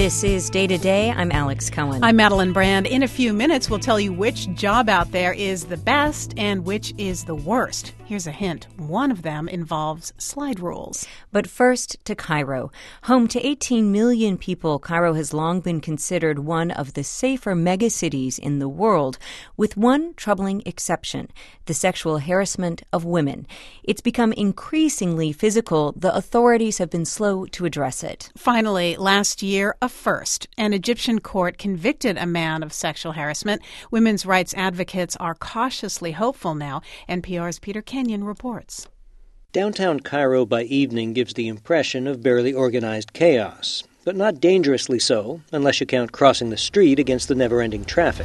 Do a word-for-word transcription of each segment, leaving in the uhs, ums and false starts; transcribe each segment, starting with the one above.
This is Day to Day. I'm Alex Cohen. I'm Madeline Brand. In a few minutes, we'll tell you which job out there is the best and which is the worst. Here's a hint. One of them involves slide rules. But first to Cairo. Home to eighteen million people, Cairo has long been considered one of the safer megacities in the world, with one troubling exception, the sexual harassment of women. It's become increasingly physical. The authorities have been slow to address it. Finally, last year, a first. An Egyptian court convicted a man of sexual harassment. Women's rights advocates are cautiously hopeful now. N P R's Peter Kenyon reports. Downtown Cairo by evening gives the impression of barely organized chaos, but not dangerously so, unless you count crossing the street against the never-ending traffic.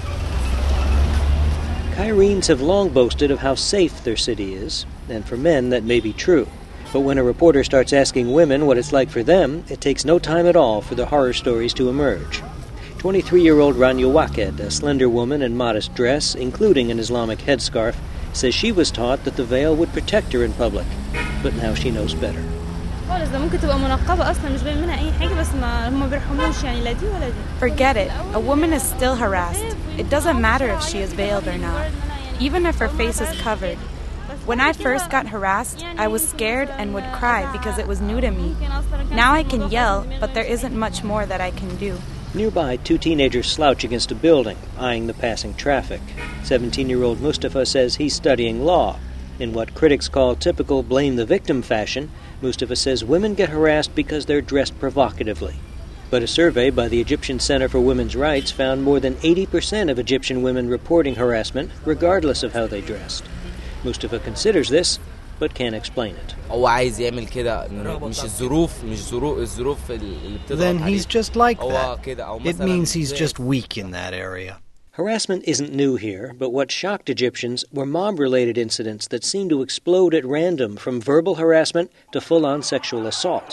Cairenes have long boasted of how safe their city is, and for men that may be true. But when a reporter starts asking women what it's like for them, it takes no time at all for the horror stories to emerge. twenty-three-year-old Rania Waked, a slender woman in modest dress, including an Islamic headscarf, says she was taught that the veil would protect her in public. But now she knows better. Forget it. A woman is still harassed. It doesn't matter if she is veiled or not, even if her face is covered. When I first got harassed, I was scared and would cry because it was new to me. Now I can yell, but there isn't much more that I can do. Nearby, two teenagers slouch against a building, eyeing the passing traffic. seventeen-year-old Mustafa says he's studying law. In what critics call typical blame-the-victim fashion, Mustafa says women get harassed because they're dressed provocatively. But a survey by the Egyptian Center for Women's Rights found more than eighty percent of Egyptian women reporting harassment, regardless of how they dressed. Mustafa considers this, but can't explain it. Then he's just like that. It means he's just weak in that area. Harassment isn't new here, but what shocked Egyptians were mob-related incidents that seemed to explode at random, from verbal harassment to full-on sexual assault.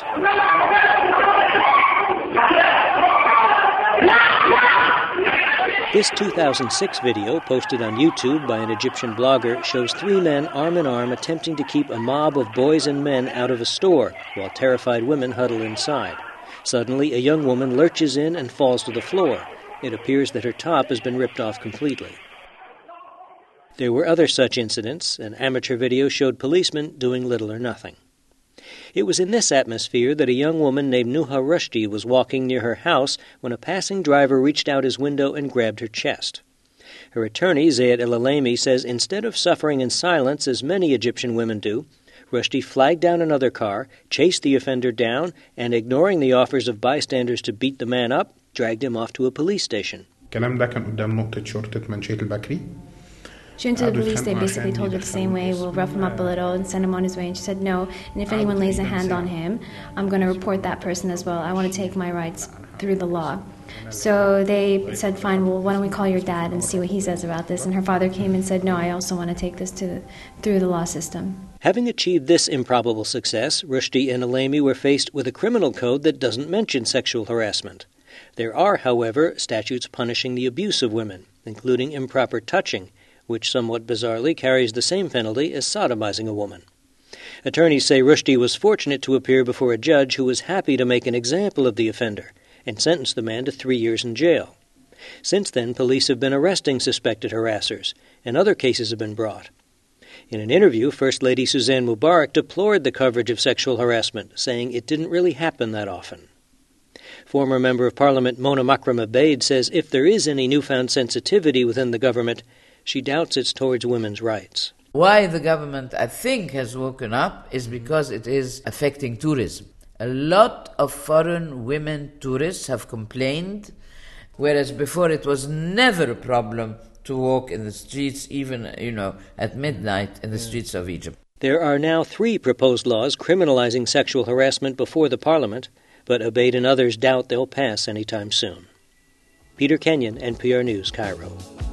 This two thousand six video, posted on YouTube by an Egyptian blogger, shows three men arm in arm attempting to keep a mob of boys and men out of a store, while terrified women huddle inside. Suddenly, a young woman lurches in and falls to the floor. It appears that her top has been ripped off completely. There were other such incidents. An amateur video showed policemen doing little or nothing. It was in this atmosphere that a young woman named Nuha Rushdie was walking near her house when a passing driver reached out his window and grabbed her chest. Her attorney, Zayed El-Alaimi, says instead of suffering in silence as many Egyptian women do, Rushdie flagged down another car, chased the offender down, and ignoring the offers of bystanders to beat the man up, dragged him off to a police station. She went to the police, they basically told her the same way, we'll rough him up a little and send him on his way. And she said no, and if anyone lays a hand on him, I'm going to report that person as well. I want to take my rights through the law. So they said, fine, well, why don't we call your dad and see what he says about this? And her father came and said, no, I also want to take this to the, through the law system. Having achieved this improbable success, Rushdie and El-Alaimi were faced with a criminal code that doesn't mention sexual harassment. There are, however, statutes punishing the abuse of women, including improper touching, which somewhat bizarrely carries the same penalty as sodomizing a woman. Attorneys say Rushdie was fortunate to appear before a judge who was happy to make an example of the offender and sentenced the man to three years in jail. Since then, police have been arresting suspected harassers, and other cases have been brought. In an interview, First Lady Suzanne Mubarak deplored the coverage of sexual harassment, saying it didn't really happen that often. Former Member of Parliament Mona Makram Abeid says if there is any newfound sensitivity within the government, she doubts it's towards women's rights. Why the government, I think, has woken up is because it is affecting tourism. A lot of foreign women tourists have complained, whereas before it was never a problem to walk in the streets, even, you know, at midnight in the streets of Egypt. There are now three proposed laws criminalizing sexual harassment before the parliament, but Abeid and others doubt they'll pass anytime soon. Peter Kenyon, N P R News, Cairo.